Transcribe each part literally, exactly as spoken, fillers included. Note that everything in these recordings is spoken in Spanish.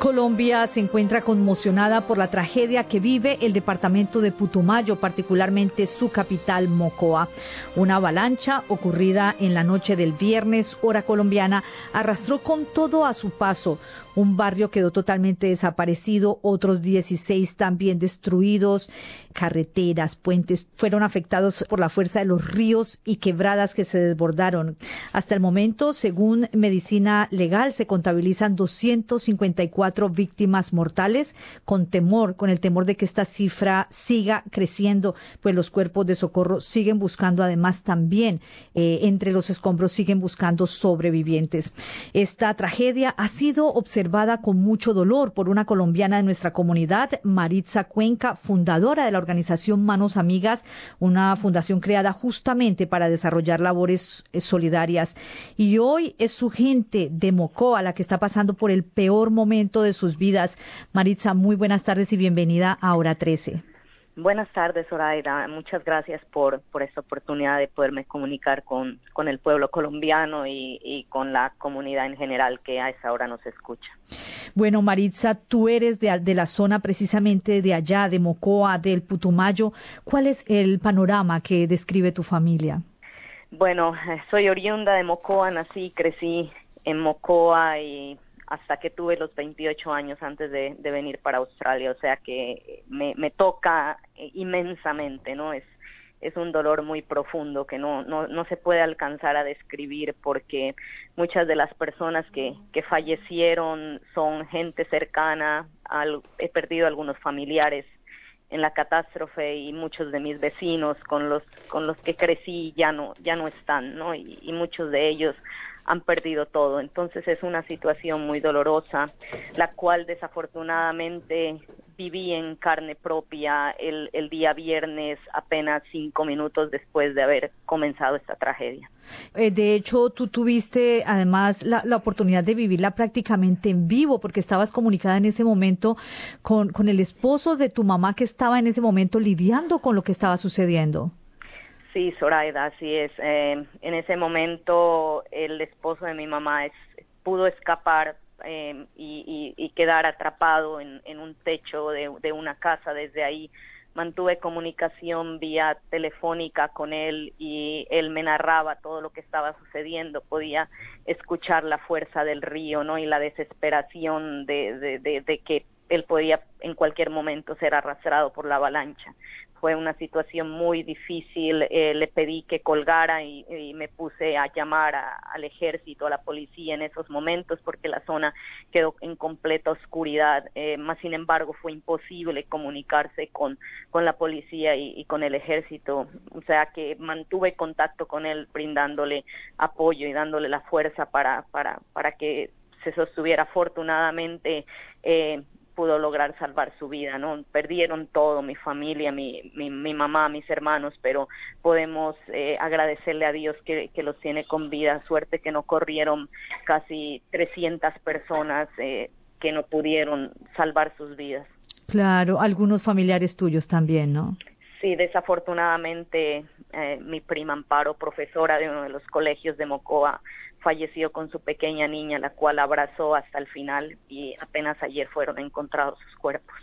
Colombia se encuentra conmocionada por la tragedia que vive el departamento de Putumayo, particularmente su capital, Mocoa. Una avalancha ocurrida en la noche del viernes, hora colombiana, arrastró con todo a su paso. Un barrio quedó totalmente desaparecido, otros dieciséis también destruidos. Carreteras, puentes fueron afectados por la fuerza de los ríos y quebradas que se desbordaron. Hasta el momento, según Medicina Legal, se contabilizan doscientas cincuenta y cuatro víctimas mortales, con temor, con el temor de que esta cifra siga creciendo, pues los cuerpos de socorro siguen buscando, además también eh, entre los escombros siguen buscando sobrevivientes. Esta tragedia ha sido observada con mucho dolor por una colombiana de nuestra comunidad, Maritza Cuenca, fundadora de la organización Manos Amigas, una fundación creada justamente para desarrollar labores solidarias. Y hoy es su gente de Mocoa la que está pasando por el peor momento de sus vidas. Maritza, muy buenas tardes y bienvenida a Hora trece. Buenas tardes, Zoraida. Muchas gracias por, por esta oportunidad de poderme comunicar con, con el pueblo colombiano y, y con la comunidad en general que a esa hora nos escucha. Bueno, Maritza, tú eres de, de la zona precisamente de allá, de Mocoa, del Putumayo. ¿Cuál es el panorama que describe tu familia? Bueno, soy oriunda de Mocoa, nací y crecí en Mocoa y hasta que tuve los veintiocho años antes de, de venir para Australia, o sea que me, me toca inmensamente, ¿no? Es, es un dolor muy profundo que no, no, no se puede alcanzar a describir porque muchas de las personas que, que fallecieron son gente cercana, al, he perdido algunos familiares en la catástrofe y muchos de mis vecinos con los, con los que crecí ya no, ya no están, ¿no? Y, y muchos de ellos han perdido todo. Entonces es una situación muy dolorosa, la cual desafortunadamente viví en carne propia el, el día viernes, apenas cinco minutos después de haber comenzado esta tragedia. Eh, de hecho, tú tuviste además la, la oportunidad de vivirla prácticamente en vivo, porque estabas comunicada en ese momento con, con el esposo de tu mamá que estaba en ese momento lidiando con lo que estaba sucediendo. Sí, Zoraida, así es. Eh, en ese momento el esposo de mi mamá es, pudo escapar eh, y, y, y quedar atrapado en, en un techo de, de una casa. Desde ahí mantuve comunicación vía telefónica con él y él me narraba todo lo que estaba sucediendo. Podía escuchar la fuerza del río, ¿no? Y la desesperación de, de, de, de que él podía en cualquier momento ser arrastrado por la avalancha. Fue una situación muy difícil, eh, le pedí que colgara y, y me puse a llamar a, al ejército, a la policía en esos momentos porque la zona quedó en completa oscuridad, eh, más sin embargo fue imposible comunicarse con, con la policía y, y con el ejército, o sea que mantuve contacto con él brindándole apoyo y dándole la fuerza para, para, para que se sostuviera. Afortunadamente, eh, pudo lograr salvar su vida, ¿no? Perdieron todo, mi familia, mi, mi, mi mamá, mis hermanos, pero podemos eh, agradecerle a Dios que, que los tiene con vida. Suerte que no corrieron casi trescientas personas eh, que no pudieron salvar sus vidas. Claro, algunos familiares tuyos también, ¿no? Sí, desafortunadamente eh, mi prima Amparo, profesora de uno de los colegios de Mocoa, falleció con su pequeña niña, la cual abrazó hasta el final y apenas ayer fueron encontrados sus cuerpos.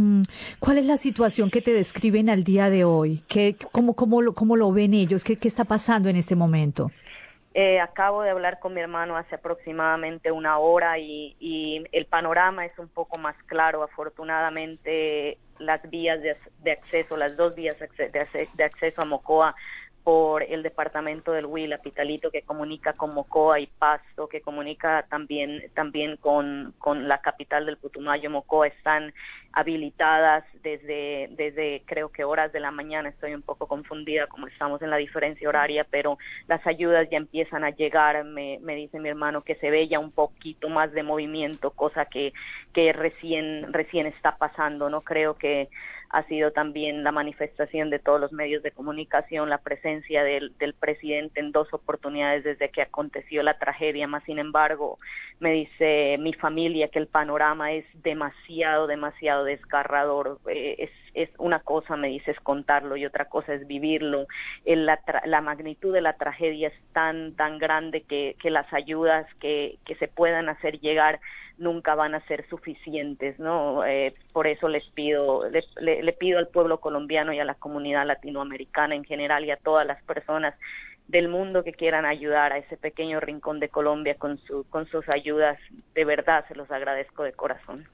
¿Cuál es la situación que te describen al día de hoy? ¿Qué, cómo, cómo, lo, ¿Cómo lo ven ellos? ¿Qué, qué está pasando en este momento? Eh, acabo de hablar con mi hermano hace aproximadamente una hora y, y el panorama es un poco más claro. Afortunadamente las vías de, de acceso, las dos vías de, de acceso a Mocoa por el departamento del Huila, Pitalito, que comunica con Mocoa, y Pasto, que comunica también también con, con la capital del Putumayo, Mocoa, están habilitadas desde, desde creo que horas de la mañana. Estoy un poco confundida como estamos en la diferencia horaria, pero las ayudas ya empiezan a llegar. Me, me dice mi hermano que se ve ya un poquito más de movimiento, cosa que, que recién, recién está pasando, ¿no? Creo que ha sido también la manifestación de todos los medios de comunicación, la presencia del, del presidente en dos oportunidades desde que aconteció la tragedia. Más sin embargo, me dice mi familia que el panorama es demasiado, demasiado desgarrador. Eh, es, es una cosa, me dices, contarlo y otra cosa es vivirlo. El, la, la magnitud de la tragedia es tan, tan grande que, que las ayudas que, que se puedan hacer llegar nunca van a ser suficientes, ¿no? Eh, por eso les pido, le, le, le pido al pueblo colombiano y a la comunidad latinoamericana en general y a todas las personas del mundo que quieran ayudar a ese pequeño rincón de Colombia con su, con sus ayudas, de verdad se los agradezco de corazón.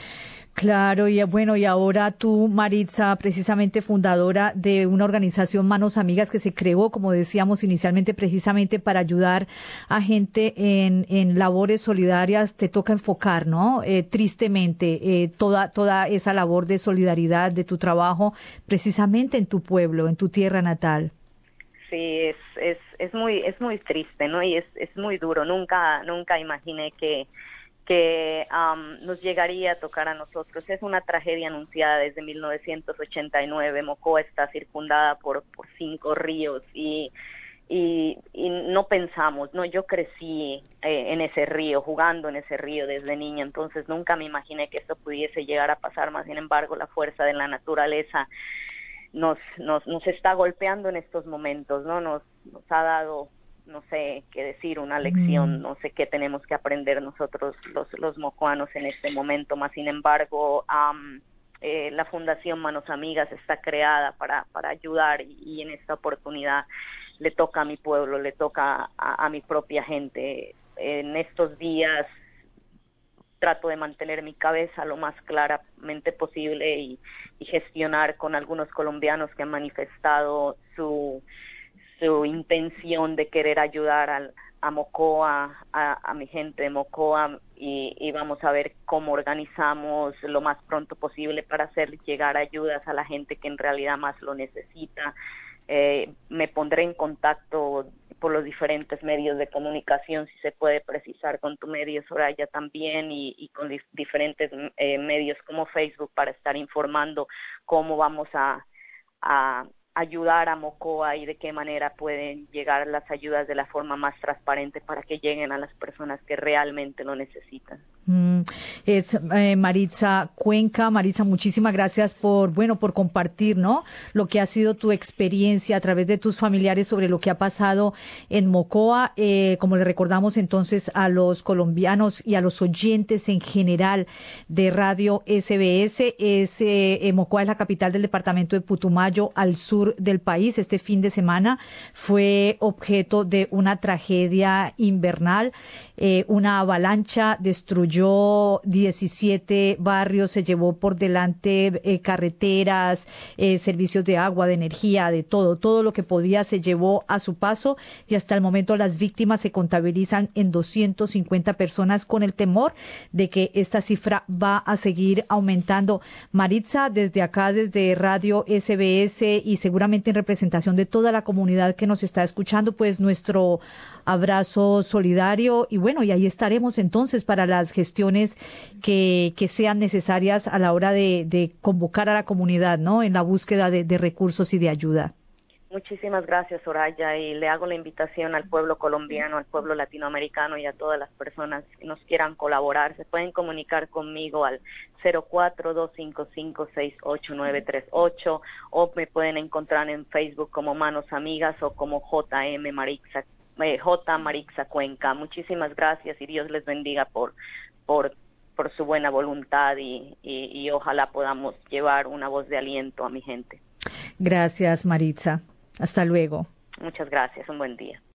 Claro, y bueno, y ahora tú, Maritza, precisamente fundadora de una organización Manos Amigas que se creó, como decíamos inicialmente, precisamente para ayudar a gente en, en labores solidarias, te toca enfocar, ¿no? Eh, tristemente, eh, toda, toda esa labor de solidaridad de tu trabajo, precisamente en tu pueblo, en tu tierra natal. Sí, es, es, es muy, es muy triste, ¿no? Y es, es muy duro. Nunca, nunca imaginé que que um, nos llegaría a tocar a nosotros. Es una tragedia anunciada desde mil novecientos ochenta y nueve. Mocoa está circundada por, por cinco ríos y, y, y no pensamos, no, yo crecí eh, en ese río, jugando en ese río desde niña, entonces nunca me imaginé que esto pudiese llegar a pasar, más sin embargo la fuerza de la naturaleza nos, nos, nos está golpeando en estos momentos, ¿no? Nos, nos ha dado, no sé qué decir, una lección, no sé qué tenemos que aprender nosotros los, los mocoanos en este momento, más sin embargo, um, eh, la Fundación Manos Amigas está creada para, para ayudar y, y en esta oportunidad le toca a mi pueblo, le toca a, a mi propia gente. En estos días trato de mantener mi cabeza lo más claramente posible y, y gestionar con algunos colombianos que han manifestado su su intención de querer ayudar al, a Mocoa, a, a mi gente de Mocoa, y, y vamos a ver cómo organizamos lo más pronto posible para hacer llegar ayudas a la gente que en realidad más lo necesita. Eh, me pondré en contacto por los diferentes medios de comunicación, si se puede precisar, con tu medio, Soraya, también, y, y con dif- diferentes eh, medios como Facebook para estar informando cómo vamos a, a ayudar a Mocoa y de qué manera pueden llegar las ayudas de la forma más transparente para que lleguen a las personas que realmente lo necesitan. Mm, es eh, Maritza Cuenca. Maritza, muchísimas gracias por, bueno, por compartir, ¿no? Lo que ha sido tu experiencia a través de tus familiares sobre lo que ha pasado en Mocoa. Eh, como le recordamos entonces a los colombianos y a los oyentes en general de Radio S B S, es, eh, Mocoa es la capital del departamento de Putumayo, al sur del país. Este fin de semana fue objeto de una tragedia invernal. Eh, una avalancha destruyó diecisiete barrios, se llevó por delante eh, carreteras, eh, servicios de agua, de energía, de todo, todo lo que podía se llevó a su paso, y hasta el momento las víctimas se contabilizan en doscientas cincuenta personas, con el temor de que esta cifra va a seguir aumentando. Maritza, desde acá, desde Radio S B S y seguramente en representación de toda la comunidad que nos está escuchando, pues nuestro abrazo solidario, y bueno, y ahí estaremos entonces para las gestiones que, que sean necesarias a la hora de, de convocar a la comunidad, ¿no? En la búsqueda de, de recursos y de ayuda. Muchísimas gracias, Soraya, y le hago la invitación al pueblo colombiano, al pueblo latinoamericano y a todas las personas que nos quieran colaborar. Se pueden comunicar conmigo al cero cuatro, dos cinco cinco, seis ocho nueve tres ocho, o me pueden encontrar en Facebook como Manos Amigas o como J M Maritza, eh, J Maritza Cuenca. Muchísimas gracias y Dios les bendiga por por por su buena voluntad y, y, y ojalá podamos llevar una voz de aliento a mi gente. Gracias, Maritza. Hasta luego. Muchas gracias. Un buen día.